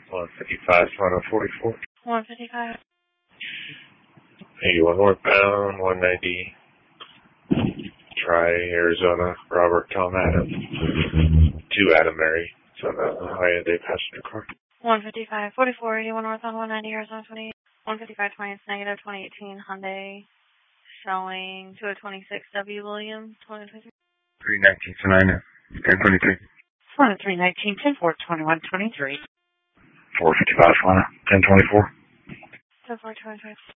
155, 144. 155. 81 northbound, 190. Try Arizona, Robert Tom Adam. 2 Adam Mary. It's on the high-end passenger car. 155, 44, 81 northbound, 190, Arizona 28. 155, 20, it's negative, 2018 Hyundai. Showing 226W Williams, 2023. 319 1023. 319, 10 4, 21, 23. 455, 1024. 10 4, 23.